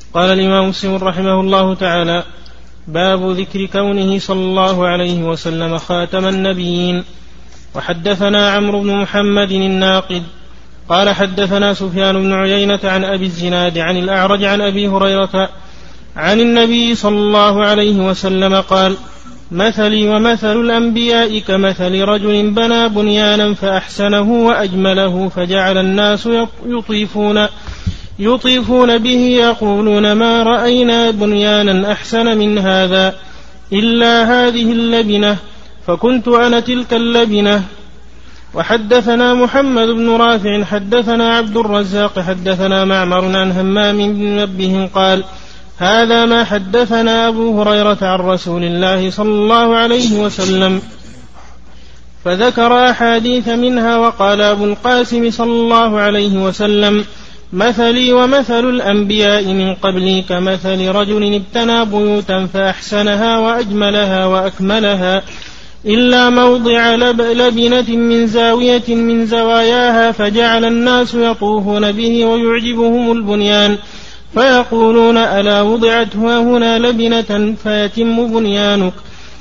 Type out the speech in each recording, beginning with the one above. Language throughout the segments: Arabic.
قال الإمام مسلم رحمه الله تعالى: باب ذكر كونه صلى الله عليه وسلم خاتم النبيين. وحدثنا عمرو بن محمد الناقد قال حدثنا سفيان بن عيينة عن أبي الزناد عن الأعرج عن أبي هريرة عن النبي صلى الله عليه وسلم قال: مثلي ومثل الأنبياء كمثل رجل بنى بنيانا فأحسنه وأجمله فجعل الناس يطيفون به يقولون ما رأينا بنيانا أحسن من هذا إلا هذه اللبنة، فكنت أنا تلك اللبنة. وحدثنا محمد بن رافع حدثنا عبد الرزاق حدثنا معمر عن همام بن منبه قال: هذا ما حدثنا أبو هريرة عن رسول الله صلى الله عليه وسلم، فذكر أحاديث منها. وقال أبو القاسم صلى الله عليه وسلم: مثلي ومثل الأنبياء من قبلي كمثل رجل ابتنى بيوتا فأحسنها وأجملها وأكملها إلا موضع لبنة من زاوية من زواياها، فجعل الناس يطوفون به ويعجبهم البنيان فيقولون: ألا وضعت هنا لبنة فيتم بنيانك.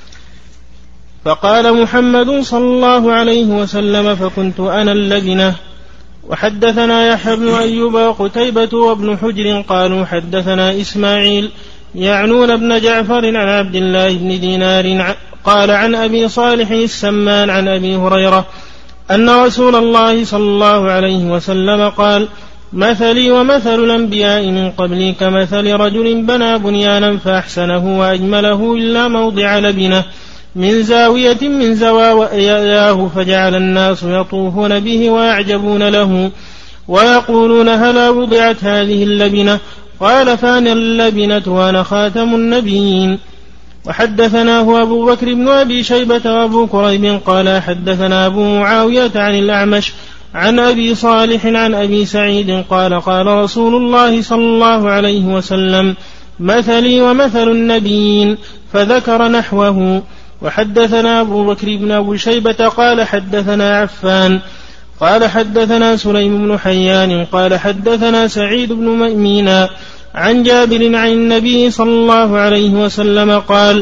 فقال محمد صلى الله عليه وسلم: فكنت أنا اللبنة. وحدثنا يحيى بن أيوب وقتيبة وابن حجر قالوا حدثنا إسماعيل يعنون ابن جعفر عن عبد الله بن دينار قال عن أبي صالح السمان عن أبي هريرة أن رسول الله صلى الله عليه وسلم قال: مثلي ومثل الأنبياء من قبلي كمثل رجل بنى بنيانا فأحسنه وأجمله إلا موضع لبنة من زاوية من زواياه، فجعل الناس يطوفون به ويعجبون له ويقولون: هلا وضعت هذه اللبنة؟ قال: فأنا اللبنة وأنا خاتم النبيين. وحدثناه أبو بكر بن أبي شيبة وأبو كريب قال حدثنا أبو معاوية عن الأعمش عن أبي صالح عن أبي سعيد قال: قال رسول الله صلى الله عليه وسلم: مثلي ومثل النبيين، فذكر نحوه. وحدثنا أبو بكر بن أبي شيبة قال حدثنا عفان قال حدثنا سليم بن حيان قال حدثنا سعيد بن ميمينا عن جابر عن النبي صلى الله عليه وسلم قال: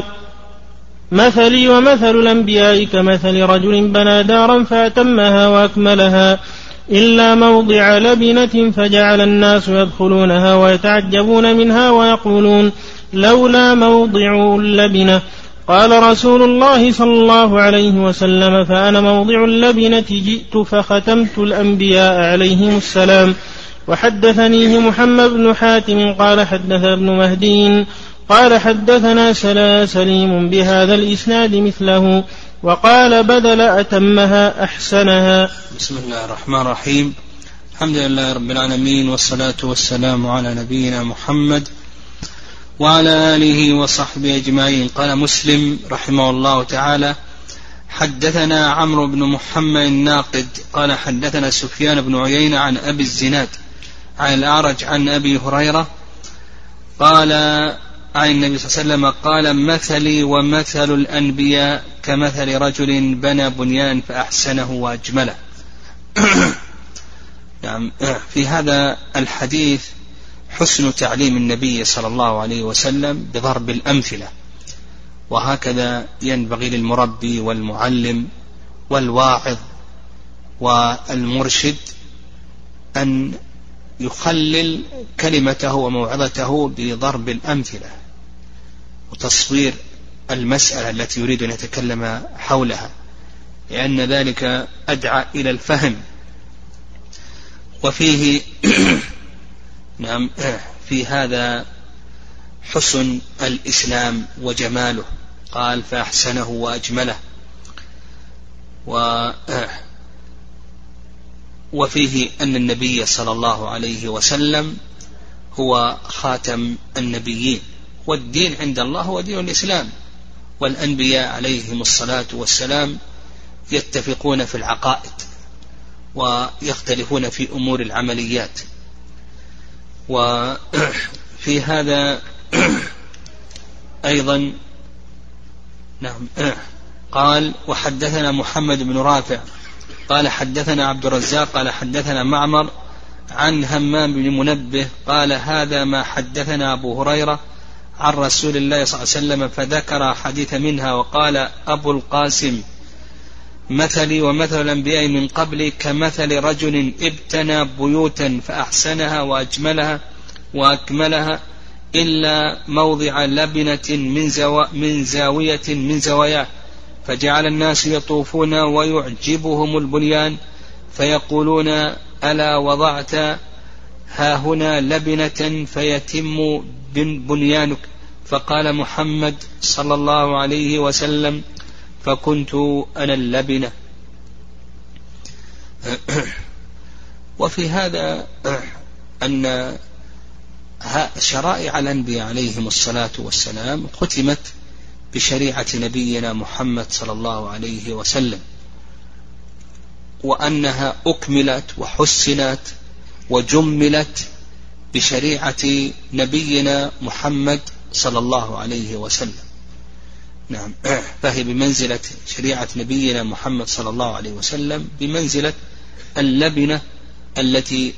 مثلي ومثل الأنبياء كمثل رجل بنى دارا فأتمها وأكملها إلا موضع لبنة، فجعل الناس يدخلونها ويتعجبون منها ويقولون: لولا موضع اللبنة. قال رسول الله صلى الله عليه وسلم: فأنا موضع اللبنة، جئت فختمت الأنبياء عليهم السلام. وحدثنيه محمد بن حاتم قال حدثنا ابن مهدي قال حدثنا سليم بهذا الإسناد مثله، وقال: بدل أتمها أحسنها. بسم الله الرحمن الرحيم، الحمد لله رب العالمين، والصلاة والسلام على نبينا محمد وعلى آله وصحبه أجمعين. قال مسلم رحمه الله تعالى: حدثنا عمرو بن محمد الناقد قال حدثنا سفيان بن عيينة عن أبي الزناد عن الأعرج عن أبي هريرة قال عن النبي صلى الله عليه وسلم قال: مثلي ومثل الأنبياء كمثل رجل بنى بنيان فأحسنه وأجمله. نعم، في هذا الحديث حسن تعليم النبي صلى الله عليه وسلم بضرب الأمثلة، وهكذا ينبغي للمربي والمعلم والواعظ والمرشد أن يخلل كلمته وموعظته بضرب الأمثلة وتصوير المسألة التي يريد أن يتكلم حولها، لأن ذلك أدعى إلى الفهم. وفيه نعم في هذا حسن الإسلام وجماله. قال: فأحسنه وأجمله. وفيه أن النبي صلى الله عليه وسلم هو خاتم النبيين، والدين عند الله هو دين الإسلام، والأنبياء عليهم الصلاة والسلام يتفقون في العقائد ويختلفون في أمور العمليات. وفي هذا أيضا نعم قال: وحدثنا محمد بن رافع قال حدثنا عبد الرزاق قال حدثنا معمر عن همام بن منبه قال هذا ما حدثنا أبو هريرة عن رسول الله صلى الله عليه وسلم، فذكر حديث منها وقال أبو القاسم مثلي ومثل الأنبياء من قبلي كمثل رجل ابتنى بيوتا فأحسنها وأكملها إلا موضع لبنة من زاوية من زواياه، فجعل الناس يطوفون ويعجبهم البنيان فيقولون ألا وضعت ها هنا لبنة فيتم بنيانك؟ فقال محمد صلى الله عليه وسلم فكنت أنا اللبنة. وفي هذا أن شرائع الأنبياء عليهم الصلاة والسلام ختمت بشريعة نبينا محمد صلى الله عليه وسلم، وأنها أكملت وحسنت وجملت بشريعة نبينا محمد صلى الله عليه وسلم. نعم، فهي بمنزلة شريعة نبينا محمد صلى الله عليه وسلم بمنزلة اللبنة التي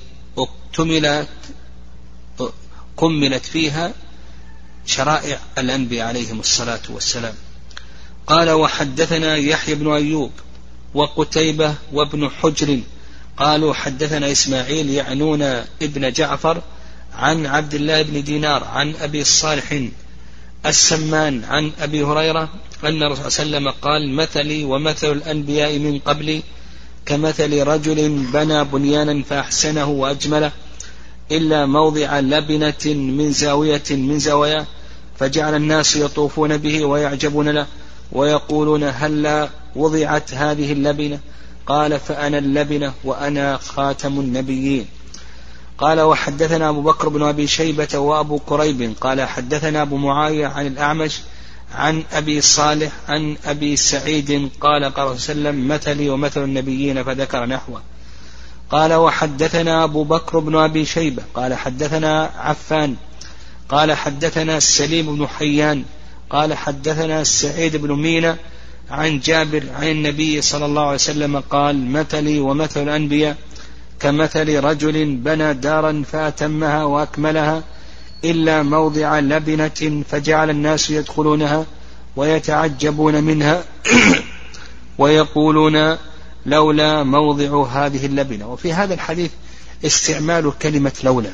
كملت فيها شرائع الأنبياء عليهم الصلاة والسلام. قال وحدثنا يحيى بن أيوب وقتيبة وابن حجر قالوا حدثنا إسماعيل يعنون ابن جعفر عن عبد الله بن دينار عن أبي الصالح السمان عن أبي هريرة أن الرسول صلى الله عليه وسلم قال مثلي ومثل الأنبياء من قبلي كمثل رجل بنى بنيانا فأحسنه وأجمله إلا موضع لبنة من زاوية من زواياه، فجعل الناس يطوفون به ويعجبون له ويقولون هلا وضعت هذه اللبنة؟ قال فأنا اللبنة وأنا خاتم النبيين. قال وحدثنا أبو بكر بن أبي شيبة وأبو كريب قال حدثنا أبو معاوية عن الأعمش عن أبي صالح عن أبي سعيد قال قال صلى الله عليه وسلم مثلي ومثل النبيين، فذكر نحوه. قال وحدثنا أبو بكر بن أبي شيبة قال حدثنا عفان قال حدثنا سليم بن حيان قال حدثنا سعيد بن مينة عن جابر عن النبي صلى الله عليه وسلم قال مثلي ومثل الأنبياء كمثل رجل بنى دارا فأتمها وأكملها إلا موضع لبنة فجعل الناس يدخلونها ويتعجبون منها ويقولون لولا موضع هذه اللبنة. وفي هذا الحديث استعمال كلمة لولا،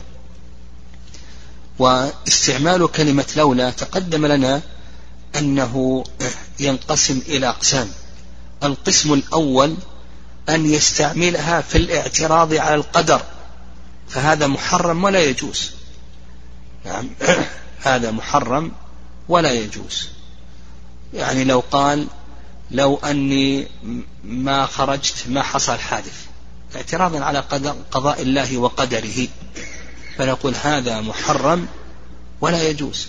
واستعمال كلمة لولا تقدم لنا أنه ينقسم إلى أقسام. القسم الأول أن يستعملها في الاعتراض على القدر، فهذا محرم ولا يجوز. نعم، هذا محرم ولا يجوز. يعني لو قال لو أني ما خرجت ما حصل حادث اعتراضا على قضاء الله وقدره، فنقول هذا محرم ولا يجوز.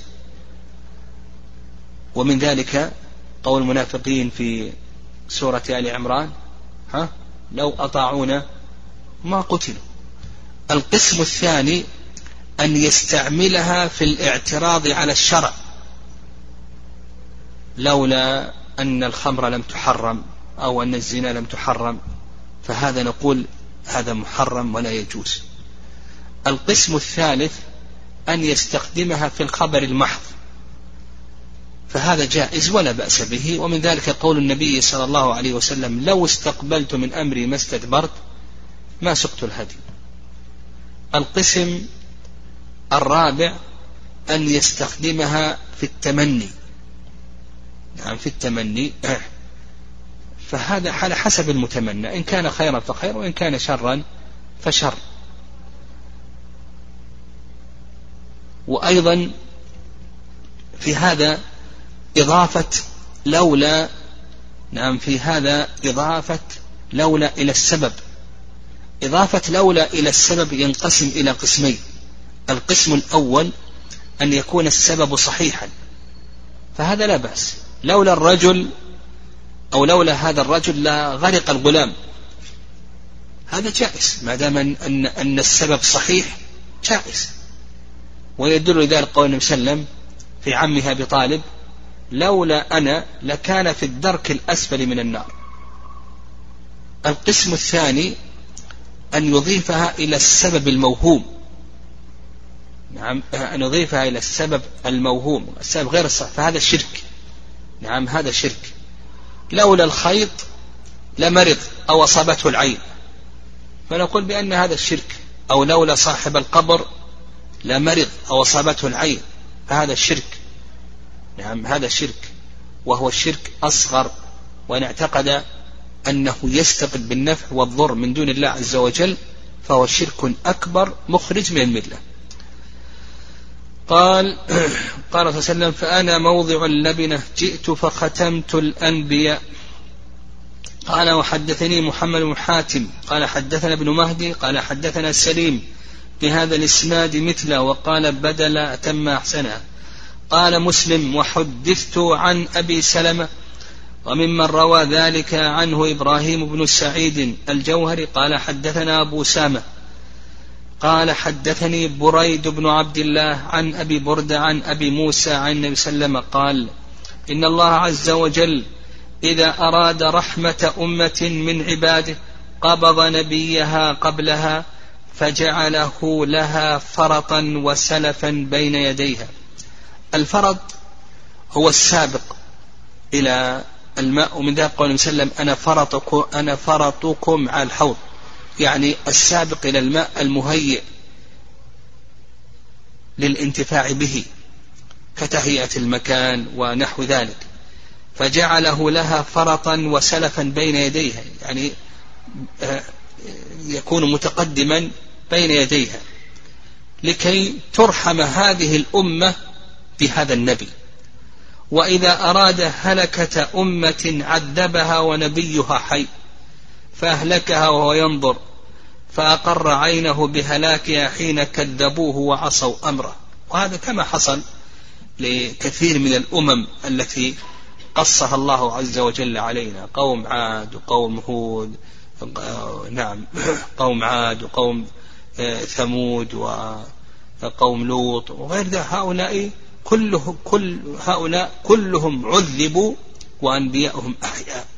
ومن ذلك قول المنافقين في سورة آل عمران لو أطاعونا ما قتلوا. القسم الثاني أن يستعملها في الاعتراض على الشرع، لولا أن الخمر لم تحرم أو أن الزنا لم تحرم، فهذا نقول هذا محرم ولا يجوز. القسم الثالث أن يستخدمها في الخبر المحض، فهذا جائز ولا بأس به. ومن ذلك قول النبي صلى الله عليه وسلم لو استقبلت من أمري ما استدبرت ما سقت الهدي. القسم الرابع أن يستخدمها في التمني، نعم في التمني، فهذا على حسب المتمنى، إن كان خيرا فخير وإن كان شرا فشر. وأيضا في هذا إضافة لولا، نعم في هذا إضافة لولا إلى السبب. إضافة لولا إلى السبب ينقسم إلى قسمين. القسم الأول أن يكون السبب صحيحا، فهذا لا بأس، لولا الرجل أو لولا هذا الرجل لا غرق الغلام، هذا جائز ما دام أن السبب صحيح جائز. ويدل ذلك قول النبي صلى الله عليه وسلم في عمه أبي طالب لولا أنا لكان في الدرك الأسفل من النار. القسم الثاني أن يضيفها إلى السبب الموهوم. نعم، أن يضيفها إلى السبب الموهوم، السبب غير الصحيح، فهذا شرك. نعم، هذا شرك. لولا الخيط لمرض أو أصابته العين، فنقول بأن هذا الشرك. أو لولا صاحب القبر لمرض أو أصابته العين، فهذا الشرك. نعم، هذا شرك، وهو الشرك أصغر، وإن اعتقد أنه يستقل بالنفع والضر من دون الله عز وجل فهو شرك أكبر مخرج من الملة. قال صلى الله عليه وسلم: فأنا موضع اللبنة، جئت فختمت الأنبياء. قال: وحدثني محمد بن حاتم قال حدثنا ابن مهدي قال حدثنا سليم بهذا الإسناد مثله، وقال بدل أتم أحسنها. قال مسلم: وحدثت عن أبي سلمة، وممن روى ذلك عنه إبراهيم بن سعيد الجوهري قال حدثنا أبو سامة قال حدثني بريد بن عبد الله عن أبي بردة عن أبي موسى عن النبي صلى الله عليه وسلم قال: إن الله عز وجل إذا أراد رحمة أمة من عباده قبض نبيها قبلها فجعله لها فرطا وسلفا بين يديها. الفرط هو السابق إلى الماء، ومن ذلك قول وسلم: أنا فرطكم على الحوض، يعني السابق إلى الماء المهيئ للانتفاع به كتهيئة المكان ونحو ذلك. فجعله لها فرطا وسلفا بين يديها، يعني يكون متقدما بين يديها لكي ترحم هذه الأمة بهذا النبي. وإذا أراد هلكة أمة عذبها ونبيها حي فأهلكها وهو ينظر، فأقر عينه بهلاكها حين كذبوه وعصوا أمره. وهذا كما حصل لكثير من الأمم التي قصها الله عز وجل علينا، قوم عاد وقوم هود، نعم، قوم عاد وقوم ثمود وقوم لوط وغير ذلك. هؤلاء كلهم عذبوا وأنبياءهم أحياء.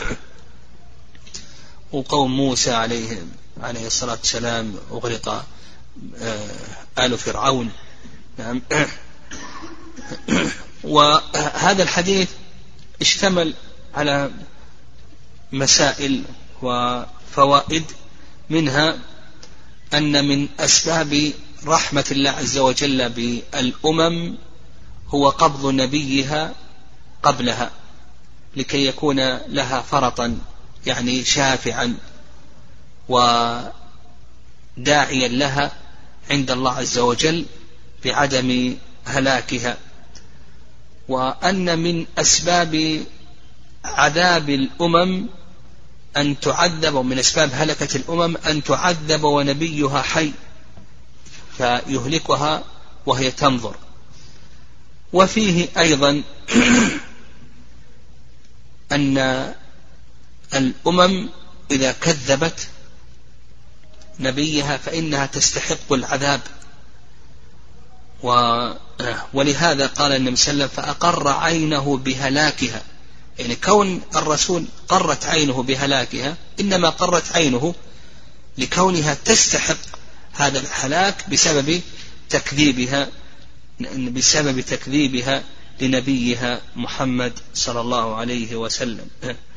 وقوم موسى عليه الصلاة والسلام أغرق آل فرعون. نعم. وهذا الحديث اشتمل على مسائل وفوائد، منها أن من أسباب رحمة الله عز وجل بالأمم هو قبض نبيها قبلها لكي يكون لها فرطا، يعني شافعا وداعيا لها عند الله عز وجل بعدم هلاكها. وأن من أسباب عذاب الأمم أن تعذب، ومن أسباب هلكة الأمم أن تعذب ونبيها حي فيهلكها وهي تنظر. وفيه أيضا أن الأمم إذا كذبت نبيها فإنها تستحق العذاب. ولهذا قال النبي صلى الله عليه وسلم: فأقر عينه بهلاكها، يعني كون الرسول قرت عينه بهلاكها إنما قرت عينه لكونها تستحق هذا الهلاك بسبب تكذيبها لنبيها محمد صلى الله عليه وسلم.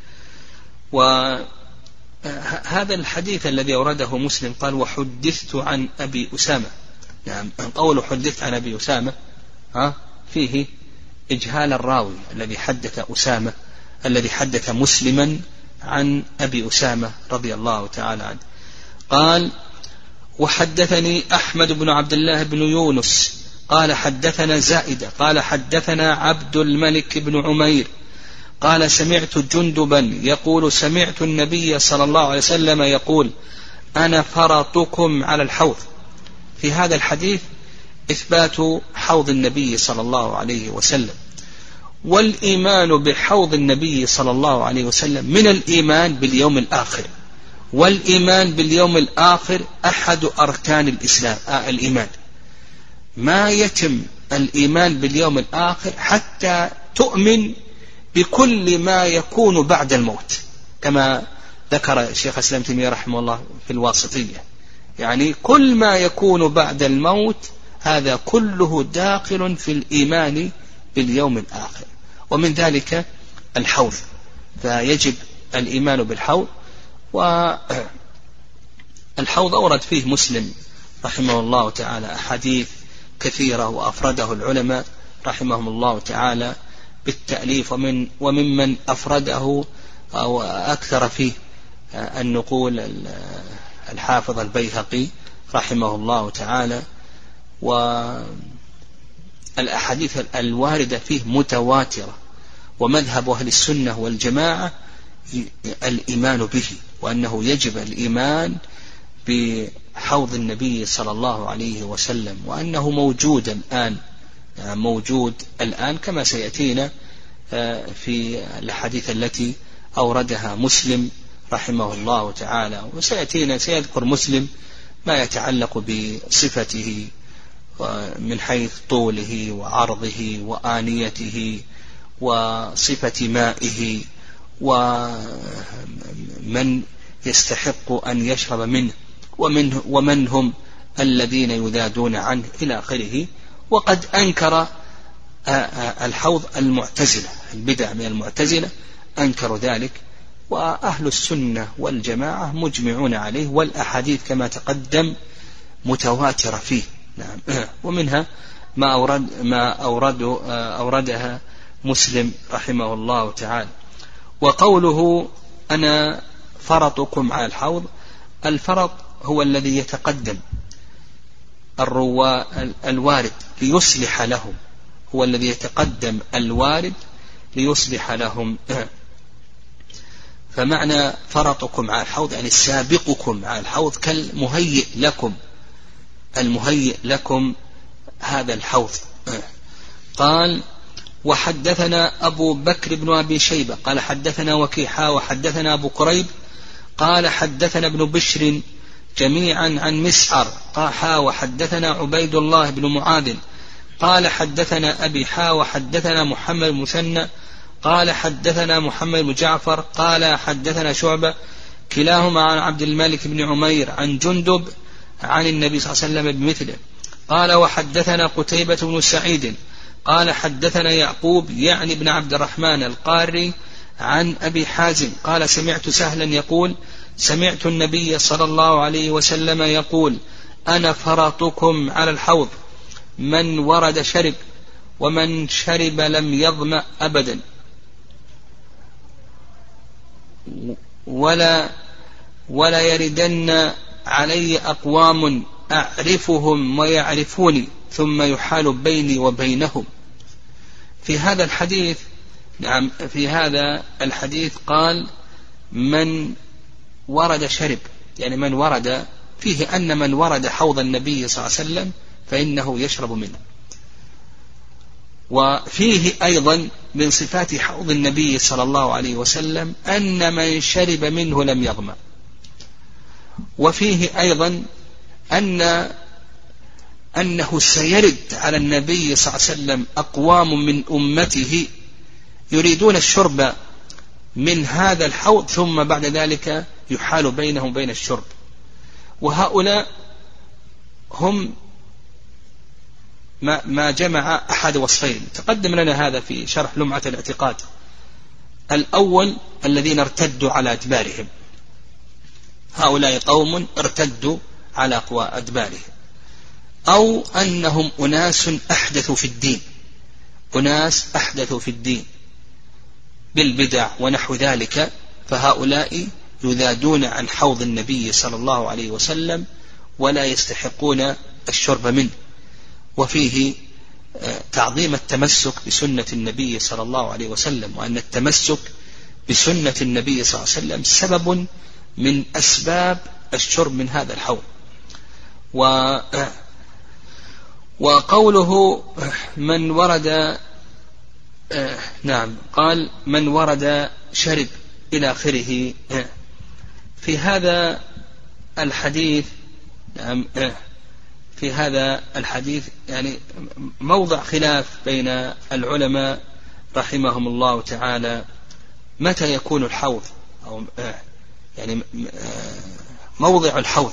وهذا الحديث الذي أورده مسلم قال: وحدثت عن أبي أسامة. نعم، قول حدثت عن أبي أسامة فيه إجهال الراوي الذي حدث أسامة، الذي حدث مسلما عن أبي أسامة رضي الله تعالى عنه. قال: وحدثني أحمد بن عبد الله بن يونس قال حدثنا زائدة قال حدثنا عبد الملك بن عمير قال: سمعت جندبا يقول: سمعت النبي صلى الله عليه وسلم يقول: أنا فرطكم على الحوض. في هذا الحديث إثبات حوض النبي صلى الله عليه وسلم، والإيمان بحوض النبي صلى الله عليه وسلم من الإيمان باليوم الآخر، والإيمان باليوم الآخر أحد أركان الإسلام. الإيمان ما يتم الإيمان باليوم الآخر حتى تؤمن بكل ما يكون بعد الموت، كما ذكر الشيخ الإسلام ابن تيمية رحمه الله في الواسطية، يعني كل ما يكون بعد الموت هذا كله داخل في الإيمان باليوم الآخر، ومن ذلك الحوض، فيجب الإيمان بالحوض. والحوض أورد فيه مسلم رحمه الله تعالى أحاديث كثيرة، وأفرده العلماء رحمهم الله تعالى بالتأليف، وممن أفرده أو أكثر فيه النقول الحافظ البيهقي رحمه الله تعالى. والأحاديث الواردة فيه متواترة، ومذهب أهل السنة والجماعة الإيمان به، وأنه يجب الإيمان بحوض النبي صلى الله عليه وسلم، وأنه موجود الآن، موجود الآن كما سيأتينا في الحديث التي أوردها مسلم رحمه الله تعالى. وسيأتينا سيذكر مسلم ما يتعلق بصفته من حيث طوله وعرضه وآنيته وصفة مائه ومن يستحق أن يشرب منه ومن هم الذين يذادون عنه إلى آخره. وقد أنكر الحوض المعتزلة، البدع من المعتزلة أنكروا ذلك، وأهل السنة والجماعة مجمعون عليه، والأحاديث كما تقدم متواترة فيه. نعم. ومنها ما أوردها مسلم رحمه الله تعالى. وقوله أنا فرطكم على الحوض، الفرط هو الذي يتقدم الوارد ليصلح لهم، هو الذي يتقدم الوارد ليصلح لهم. فمعنى فرطكم على الحوض يعني سابقكم على الحوض كالمهيئ لكم، المهيئ لكم هذا الحوض. قال وحدثنا أبو بكر بن أبي شيبة قال حدثنا وكيحا وحدثنا أبو كريب قال حدثنا ابن بشر جميعا عن مسعر قال وحدثنا عبيد الله بن معاذ قال حدثنا أبي وحدثنا محمد المثنى قال حدثنا محمد بن جعفر قال حدثنا شعبة كلاهما عن عبد الملك بن عمير عن جندب عن النبي صلى الله عليه وسلم بمثله. قال وحدثنا قتيبة بن سعيد قال حدثنا يعقوب يعني ابن عبد الرحمن القاري عن أبي حازم قال سمعت سهلا يقول سمعت النبي صلى الله عليه وسلم يقول أنا فرطكم على الحوض، من ورد شرب ومن شرب لم يظمأ أبدا ولا يردن علي أقوام أعرفهم ويعرفوني ثم يحال بيني وبينهم. في هذا الحديث نعم في هذا الحديث قال من ورد شرب، يعني من ورد فيه أن من ورد حوض النبي صلى الله عليه وسلم فإنه يشرب منه. وفيه أيضا من صفات حوض النبي صلى الله عليه وسلم أن من شرب منه لم يظمأ. وفيه أيضا أنه سيرد على النبي صلى الله عليه وسلم أقوام من أمته يريدون الشرب من هذا الحوض ثم بعد ذلك يحال بينهم وبين الشرب، وهؤلاء هم ما جمع أحد وصفين. تقدم لنا هذا في شرح لمعة الاعتقاد. الأول الذين ارتدوا على أدبارهم، هؤلاء قوم ارتدوا على أدبارهم، أو أنهم أناس أحدثوا في الدين، أناس أحدثوا في الدين بالبدع ونحو ذلك، فهؤلاء يذادون عن حوض النبي صلى الله عليه وسلم ولا يستحقون الشرب منه. وفيه تعظيم التمسك بسنة النبي صلى الله عليه وسلم، وأن التمسك بسنة النبي صلى الله عليه وسلم سبب من أسباب الشرب من هذا الحوض. وقوله من ورد نعم قال من ورد شرب إلى آخره. في هذا الحديث في هذا الحديث يعني موضع خلاف بين العلماء رحمهم الله تعالى، متى يكون الحوض أو يعني موضع الحوض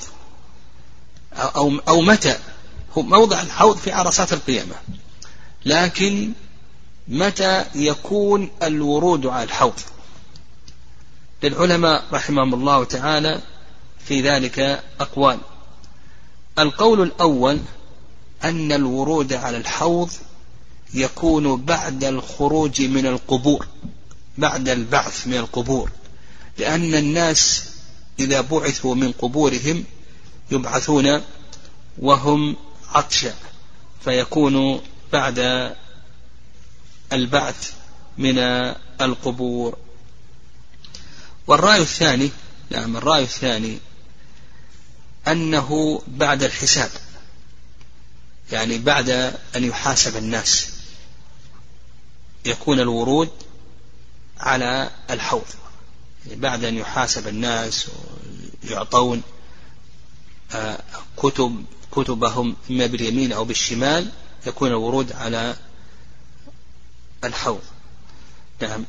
أو متى هو موضع الحوض في عرصات القيامة، لكن متى يكون الورود على الحوض؟ للعلماء رحمهم الله تعالى في ذلك أقوال. القول الأول أن الورود على الحوض يكون بعد الخروج من القبور، بعد البعث من القبور، لأن الناس إذا بعثوا من قبورهم يبعثون وهم عطشى، فيكون بعد البعث من القبور. والرأي الثاني الرأي الثاني أنه بعد الحساب، يعني بعد أن يحاسب الناس يكون الورود على الحوض، يعني بعد أن يحاسب الناس ويعطون كتبهم إما باليمين أو بالشمال يكون الورود على الحوض. نعم.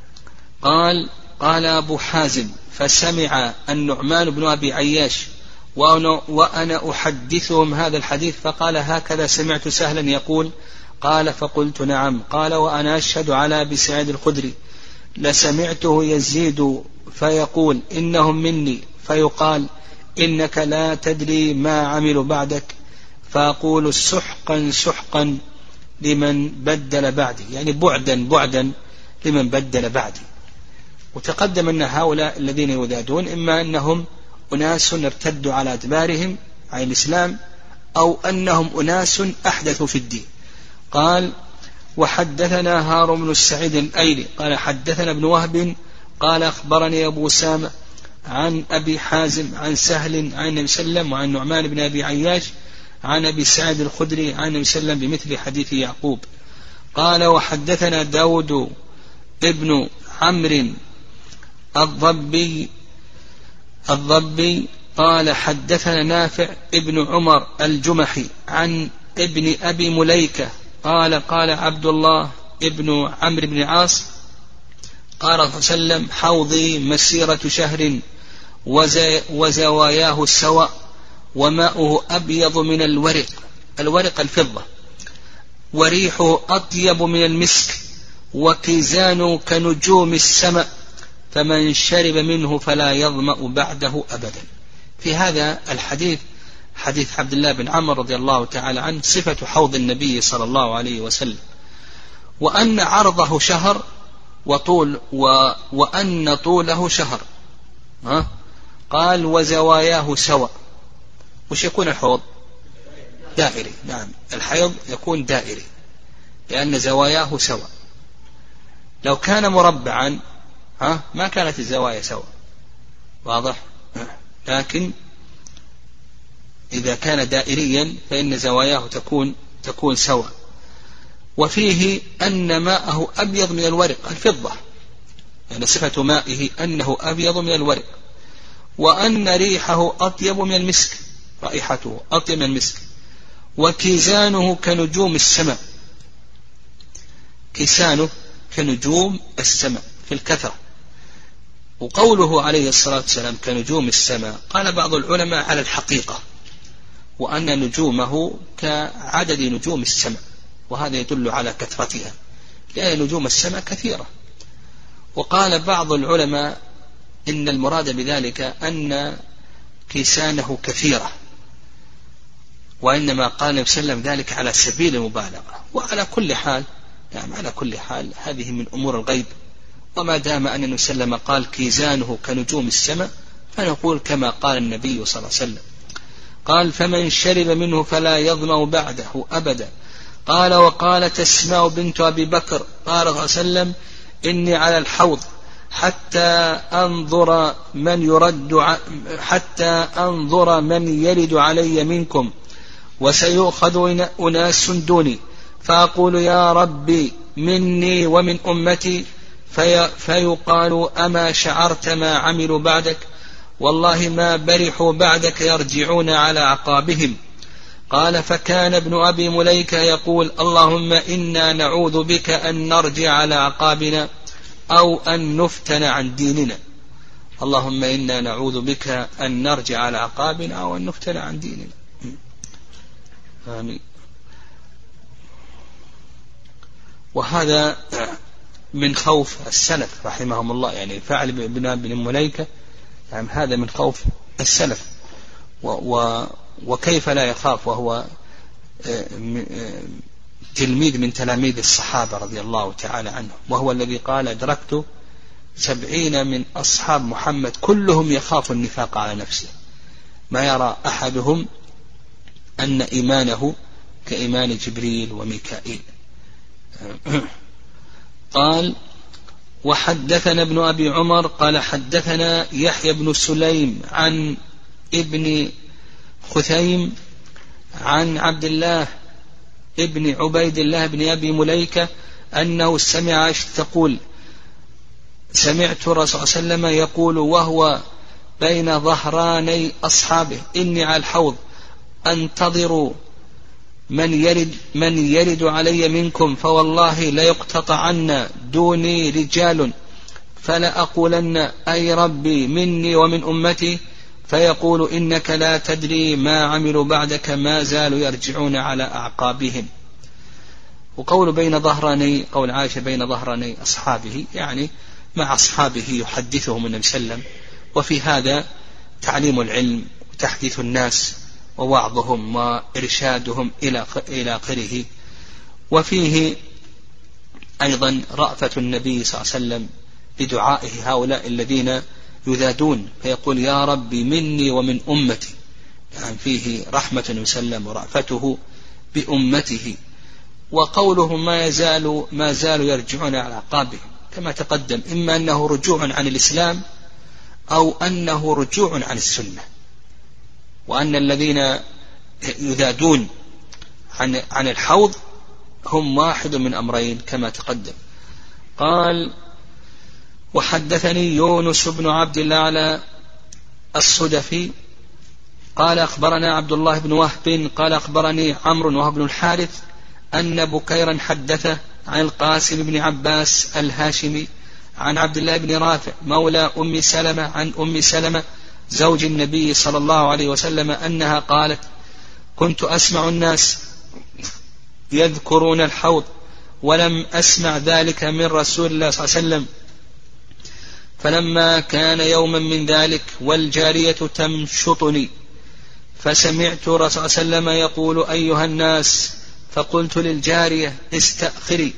قال أبو حازم: فسمع النعمان بن أبي عياش وأنا أحدثهم هذا الحديث فقال: هكذا سمعت سهلا يقول. قال: فقلت: نعم. قال: وأنا أشهد على أبي سعيد الخدري لسمعته يزيد فيقول: إنهم مني، فيقال: إنك لا تدري ما عملوا بعدك، فأقول: سحقا سحقا لمن بدل بعدي، يعني بعدا بعدا لمن بدل بعدي. وتقدم أن هؤلاء الذين يذادون إما أنهم أناس ارتدوا على أدبارهم عن الإسلام، أو أنهم أناس أحدثوا في الدين. قال: وحدثنا هارون بن السعيد الأيلي قال: حدثنا ابن وهب قال: أخبرني أبو أسامة عن أبي حازم عن سهل عن النبي صلى الله عليه وسلم وعن نعمان بن أبي عياش عن أبي سعيد الخدري عن النبي صلى الله عليه وسلم بمثل حديث يعقوب. قال: وحدثنا داود ابن عمرو الضبي قال: حدثنا نافع ابن عمر الجمحي عن ابن أبي مليكة قال عبد الله ابن عمرو بن عاص قال صلى الله عليه وسلم: حوضي مسيرة شهر وزواياه سواء وماؤه أبيض من الورق الفضة، وريحه أطيب من المسك، وكيزانه كنجوم السماء، فمن شرب منه فلا يظمأ بعده أبدا. في هذا الحديث حديث عبد الله بن عمر رضي الله تعالى عنه صفة حوض النبي صلى الله عليه وسلم، وأن عرضه شهر وأن طوله شهر. قال: وزواياه سواء. وش يكون الحوض؟ دائري. نعم، الحيض يكون دائري لأن زواياه سواء. لو كان مربعا ما كانت الزوايا سواء، واضح؟ لكن إذا كان دائريا فإن زواياه تكون سواء. وفيه أن ماءه أبيض من الورق الفضة، يعني صفة مائه أنه أبيض من الورق، وأن ريحه أطيب من المسك، رائحته أطيب من المسك، وكيزانه كنجوم السماء، كيسانه كنجوم السماء في الكثرة. وقوله عليه الصلاة والسلام كنجوم السماء قال بعض العلماء على الحقيقة، وأن نجومه كعدد نجوم السماء، وهذا يدل على كثرتها لأن نجوم السماء كثيرة. وقال بعض العلماء إن المراد بذلك أن كيسانه كثيرة، وإنما قال النبي صلى الله عليه وسلم ذلك على سبيل المبالغة. وعلى كل حال على كل حال هذه من أمور الغيب، وما دام أن النبي صلى الله عليه وسلم قال كيزانه كنجوم السماء فنقول كما قال النبي صلى الله عليه وسلم. قال: فمن شرب منه فلا يظمأ بعده أبدا. قال: وقالت أسماء بنت أبي بكر قال صلى الله عليه وسلم: إني على الحوض حتى أنظر من يرد علي منكم، وسيؤخذ أناس دوني، فأقول: يا ربي مني ومن أمتي، فيقال: أما شعرت ما عملوا بعدك؟ والله ما برحوا بعدك يرجعون على أعقابهم. قال: فكان ابن أبي مليكة يقول: اللهم إنا نعوذ بك أن نرجع على أعقابنا أو أن نفتن عن ديننا. اللهم إنا نعوذ بك أن نرجع على أعقابنا أو أن نفتن عن ديننا. آمين. وهذا من خوف السلف رحمهم الله، يعني فعل بن مليكة يعني هذا من خوف السلف. وكيف لا يخاف وهو تلميذ من تلاميذ الصحابة رضي الله تعالى عنهم، وهو الذي قال أدركت 70 من أصحاب محمد كلهم يخاف النفاق على نفسه، ما يرى أحدهم أن إيمانه كإيمان جبريل وميكائيل. قال وحدثنا ابن أبي عمر قال حدثنا يحيى بن سليم عن ابن خثيم عن عبد الله ابن عبيد الله بن أبي مليكة أنه سمع عائشة تقول سمعت الرسول صلى الله عليه وسلم يقول وهو بين ظهراني أصحابه إني على الحوض أنتظر من يرد علي منكم فوالله ليقتطعن دوني رجال فلا أقولن أي ربي مني ومن أمتي فيقول إنك لا تدري ما عملوا بعدك ما زالوا يرجعون على أعقابهم. وقول بين ظهراني، قول عائشة بين ظهراني أصحابه يعني مع أصحابه يحدثهم النبي صلى الله عليه وسلم، وفي هذا تعليم العلم وتحديث الناس ووعظهم وإرشادهم إلى آخره. وفيه أيضا رأفة النبي صلى الله عليه وسلم بدعائه هؤلاء الذين يذادون فيقول يا ربي مني ومن أمتي، يعني فيه رحمة النبي صلى الله عليه وسلم ورأفته بأمته. وقوله ما زالوا يرجعون على أعقابهم كما تقدم، إما أنه رجوع عن الإسلام أو أنه رجوع عن السنة، وأن الذين يذادون عن الحوض هم واحد من أمرين كما تقدم. قال وحدثني يونس بن عبد الله على الصدفي قال أخبرنا عبد الله بن وهب قال أخبرني عمرو وهو بن الحارث أن بكيرا حدثه عن القاسم بن عباس الهاشمي عن عبد الله بن رافع مولى أم سلمة عن أم سلمة زوج النبي صلى الله عليه وسلم أنها قالت كنت أسمع الناس يذكرون الحوض ولم أسمع ذلك من رسول الله صلى الله عليه وسلم، فلما كان يوما من ذلك والجارية تمشطني فسمعت رسول الله صلى الله عليه وسلم يقول أيها الناس، فقلت للجارية استأخري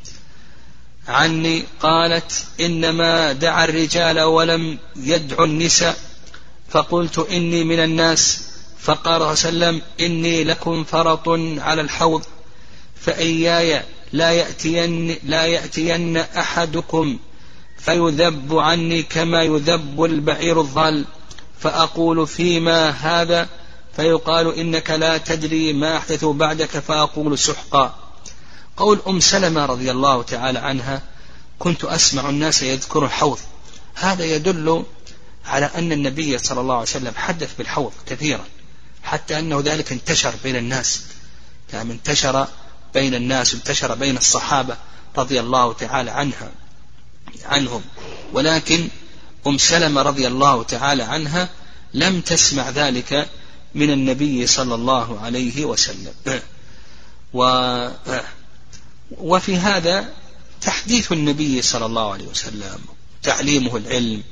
عني، قالت إنما دعا الرجال ولم يدع النساء، فقلت إني من الناس، فقال صلى الله عليه وسلم إني لكم فرط على الحوض فإياي لا يأتين أحدكم فيذب عني كما يذب البعير الضال، فأقول فيما هذا فيقال إنك لا تدري ما أحدثوا بعدك فأقول سحقا. قول أم سلمة رضي الله تعالى عنها كنت أسمع الناس يذكرون الحوض، هذا يدل على أن النبي صلى الله عليه وسلم حدث بالحوض كثيرا، حتى أنه ذلك انتشر بين الناس، يعني انتشر بين الناس وانتشر بين الصحابة رضي الله تعالى عنهم. ولكن أم سلمة رضي الله تعالى عنها لم تسمع ذلك من النبي صلى الله عليه وسلم. وفي هذا تحديث النبي صلى الله عليه وسلم، تعليمه العلم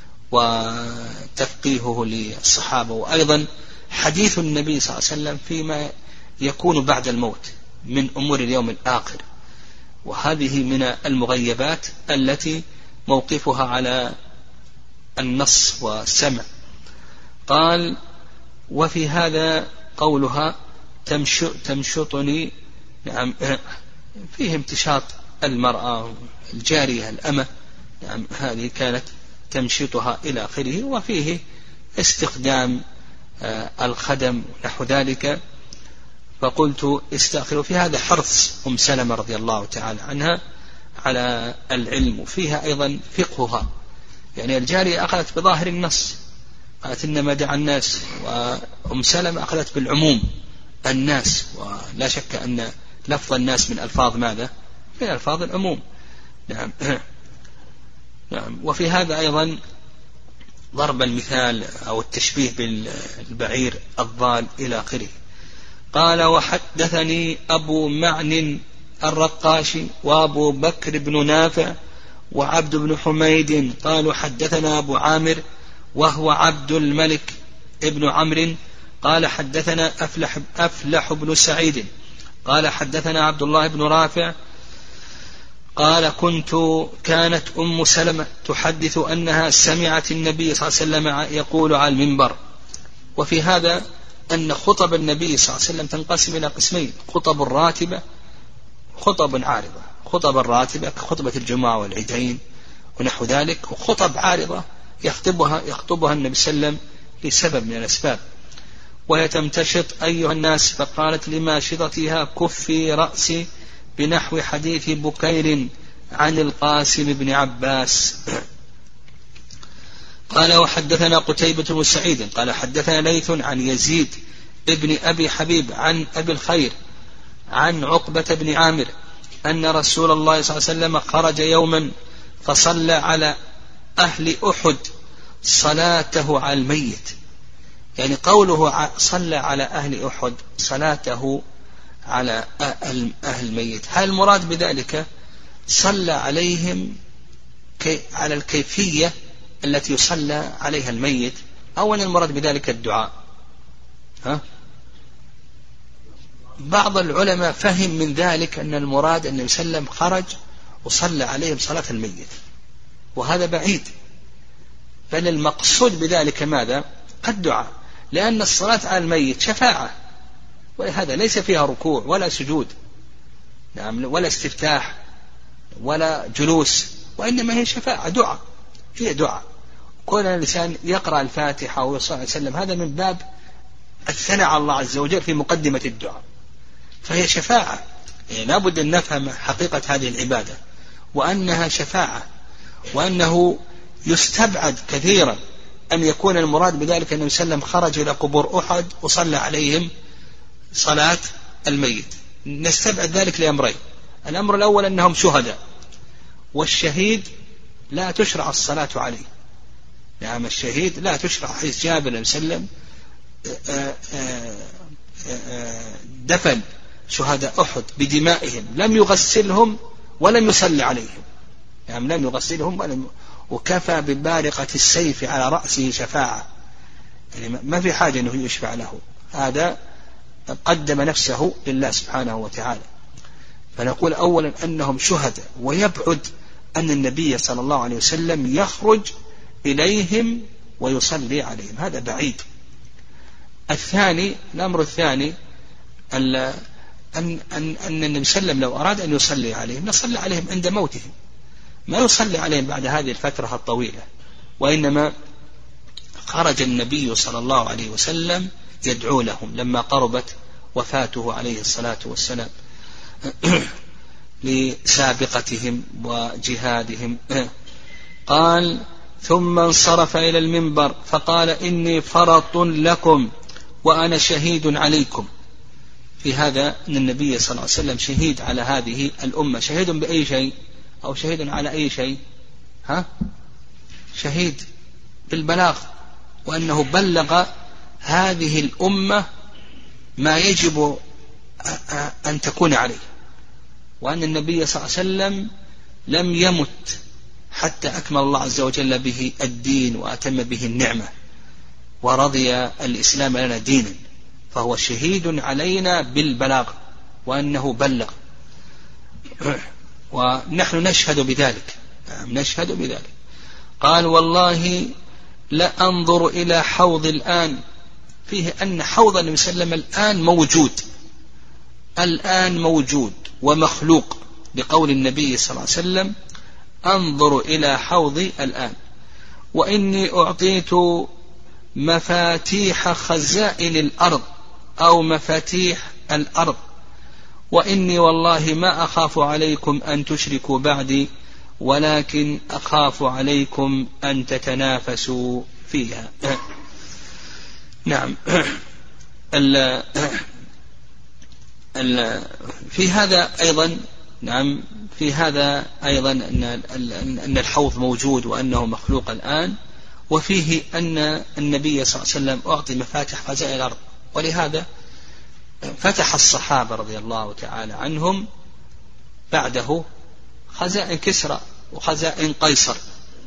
وتفقيهه للصحابة، وأيضا حديث النبي صلى الله عليه وسلم فيما يكون بعد الموت من أمور اليوم الآخر، وهذه من المغيبات التي موقفها على النص والسمع. قال وفي هذا قولها تمشطني، نعم فيه امتشاط المرأة الجارية الأمة، نعم هذه كانت تمشطها إلى آخره، وفيه استخدام الخدم نحو ذلك. فقلت استأخر، في هذا حرص أم سلمة رضي الله تعالى عنها على العلم، وفيها أيضا فقهها، يعني الجارية أخذت بظاهر النص قالت إنما دعا الناس، وأم سلمة أخذت بالعموم الناس، ولا شك أن لفظ الناس من ألفاظ ماذا؟ من ألفاظ العموم. نعم. نعم. وفي هذا أيضا ضرب المثال أو التشبيه بالبعير الضال إلى آخره. قال وحدثني أبو معن الرقاشي وأبو بكر بن نافع وعبد بن حميد قالوا حدثنا أبو عامر وهو عبد الملك ابن عمرو قال حدثنا أفلح بن سعيد قال حدثنا عبد الله بن رافع قال كانت أم سلمة تحدث أنها سمعت النبي صلى الله عليه وسلم يقول على المنبر. وفي هذا أن خطب النبي صلى الله عليه وسلم تنقسم إلى قسمين: خطب راتبة، خطب عارضة. خطب الراتبة كخطبة الجمعة والعيدين ونحو ذلك، وخطب عارضة يخطبها النبي صلى الله عليه وسلم لسبب من الأسباب. وهي تمتشط أيها الناس، فقالت لماشطتها كفي رأسي بنحو حديث بكير عن القاسم بن عباس. قال وحدثنا قتيبة بن سعيد قال حدثنا ليث عن يزيد ابن أبي حبيب عن أبي الخير عن عقبة بن عامر أن رسول الله صلى الله عليه وسلم خرج يوما فصلى على أهل أحد صلاته على الميت. يعني قوله صلى على أهل أحد صلاته على أهل الميت، هل المراد بذلك صلى عليهم على الكيفية التي يصلى عليها الميت، أو أن المراد بذلك الدعاء؟ بعض العلماء فهم من ذلك أن المراد أن يسلم خرج وصلى عليهم صلاة الميت، وهذا بعيد، بل المقصود بذلك ماذا؟ الدعاء، لأن الصلاة على الميت شفاعة، وهذا ليس فيها ركوع ولا سجود، نعم، ولا استفتاح ولا جلوس، وإنما هي شفاعة، دعاء، هي دعاء. كون الإنسان يقرأ الفاتحة ويصلي عليه وسلم هذا من باب الثناء على الله عز وجل في مقدمة الدعاء، فهي شفاعة. يعني لابد أن نفهم حقيقة هذه العبادة، وأنها شفاعة، وأنه يستبعد كثيرا أن يكون المراد بذلك أن يسلم خرج إلى قبور أحد وصلى عليهم صلاة الميت. نستبعد ذلك لأمرين: الأمر الأول أنهم شهداء، والشهيد لا تشرع الصلاة عليه. نعم، الشهيد لا تشرع، حيث جابر بن سلم دفن شهداء أحد بدمائهم، لم يغسلهم ولم يصلي عليهم، يعني لم يغسلهم وكفى ببارقة السيف على رأسه شفاعة، يعني ما في حاجة أنه يشفع له، هذا قدم نفسه لله سبحانه وتعالى. فنقول أولا أنهم شهداء، ويبعد أن النبي صلى الله عليه وسلم يخرج إليهم ويصلي عليهم، هذا بعيد. الأمر الثاني أن النبي صلى الله عليه وسلم لو أراد أن يصلي عليهم لصلى عليهم عند موتهم، ما يصلي عليهم بعد هذه الفترة الطويلة، وإنما خرج النبي صلى الله عليه وسلم يدعو لهم لما قربت وفاته عليه الصلاة والسلام لسابقتهم وجهادهم. قال ثم انصرف إلى المنبر فقال إني فرط لكم وأنا شهيد عليكم. في هذا أن النبي صلى الله عليه وسلم شهيد على هذه الأمة. شهيد بأي شيء؟ أو شهيد على أي شيء؟ شهيد بالبلاغ، وأنه بلغ هذه الأمة ما يجب أن تكون عليه، وأن النبي صلى الله عليه وسلم لم يمت حتى أكمل الله عز وجل به الدين وأتم به النعمة ورضي الإسلام لنا دينا، فهو شهيد علينا بالبلاغ وأنه بلغ، ونحن نشهد بذلك، نشهد بذلك. قال والله لأنظر إلى حوض الآن، فيه أن حوض النبي صلى الله عليه وسلم الآن موجود ومخلوق، بقول النبي صلى الله عليه وسلم أنظر إلى حوضي الآن، وإني أعطيت مفاتيح خزائن الأرض أو مفاتيح الأرض، وإني والله ما أخاف عليكم أن تشركوا بعدي، ولكن أخاف عليكم أن تتنافسوا فيها. نعم. في هذا أيضا، نعم، في هذا أيضا أن الحوض موجود وأنه مخلوق الآن، وفيه أن النبي صلى الله عليه وسلم أعطي مفاتح خزائن الأرض، ولهذا فتح الصحابة رضي الله تعالى عنهم بعده خزائن كسرى وخزائن قيصر.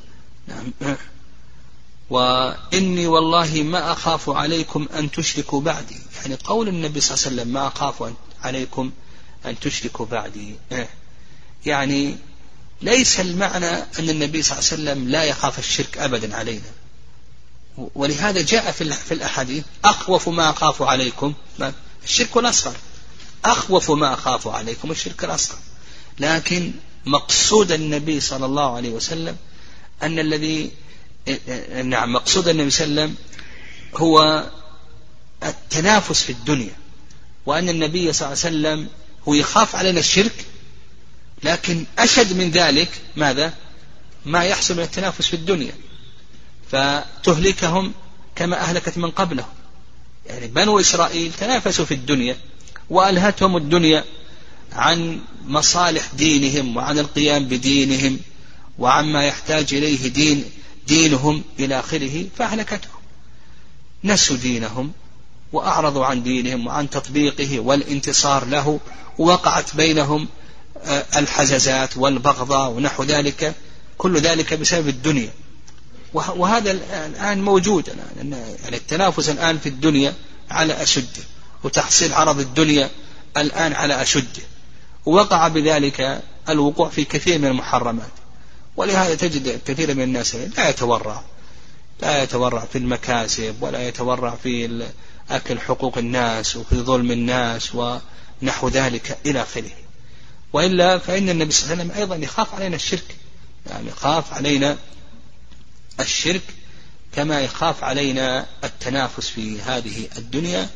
وإني والله ما أخاف عليكم أن تشركوا بعدي، يعني قول النبي صلى الله عليه وسلم ما أخاف عليكم أن تشركوا بعدي، يعني ليس المعنى أن النبي صلى الله عليه وسلم لا يخاف الشرك أبدا علينا، ولهذا جاء في الأحاديث أخوف ما أخاف عليكم الشرك الأصغر، أخوف ما أخاف عليكم الشرك الأصغر. لكن مقصود النبي صلى الله عليه وسلم أن الذي مقصود النبي صلى الله عليه وسلم هو التنافس في الدنيا، وأن النبي صلى الله عليه وسلم هو يخاف علينا الشرك، لكن أشد من ذلك ماذا؟ ما يحصل من التنافس في الدنيا، فتهلكهم كما أهلكت من قبلهم. يعني بنو إسرائيل تنافسوا في الدنيا وألهتهم الدنيا عن مصالح دينهم وعن القيام بدينهم وعما يحتاج إليه دينهم إلى آخره، فأهلكتهم، نسوا دينهم وأعرضوا عن دينهم وعن تطبيقه والانتصار له، ووقعت بينهم الحزازات والبغضاء ونحو ذلك، كل ذلك بسبب الدنيا. وهذا الآن موجود، يعني التنافس الآن في الدنيا على أشده، وتحصيل عرض الدنيا الآن على أشده، ووقع بذلك الوقوع في كثير من المحرمات. ولهذا تجد كثير من الناس لا يتورع في المكاسب، ولا يتورع في أكل حقوق الناس وفي ظلم الناس ونحو ذلك إلى آخره. وإلا فإن النبي صلى الله عليه وسلم أيضا يخاف علينا الشرك، يعني يخاف علينا الشرك كما يخاف علينا التنافس في هذه الدنيا.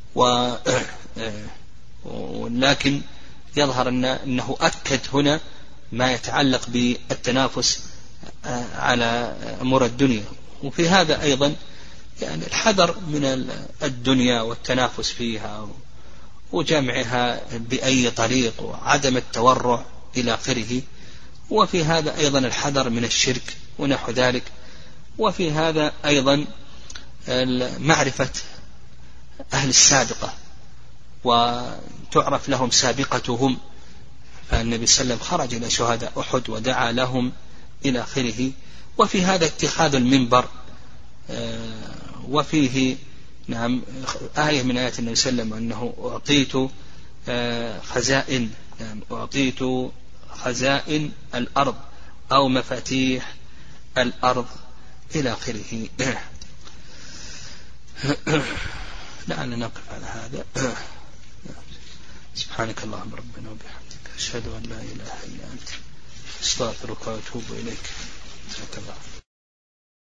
ولكن يظهر أنه أكد هنا ما يتعلق بالتنافس على أمور الدنيا. وفي هذا أيضا يعني الحذر من الدنيا والتنافس فيها وجمعها بأي طريق وعدم التورع إلى آخره. وفي هذا أيضا الحذر من الشرك ونحو ذلك. وفي هذا أيضا معرفة أهل السابقة وتعرف لهم سابقتهم، فالنبي صلى الله عليه وسلم خرج إلى شهداء أحد ودعا لهم إلى آخره. وفي هذا اتخاذ المنبر، وفيه آية من آيات النبي صلى الله عليه وسلم أنه أعطيت خزائن الأرض أو مفاتيح الأرض إلى آخره. لعلنا نقف على هذا. سبحانك اللهم ربنا وبحمدك، أشهد أن لا إله إلا أنت، أستغفرك وأتوب إليك.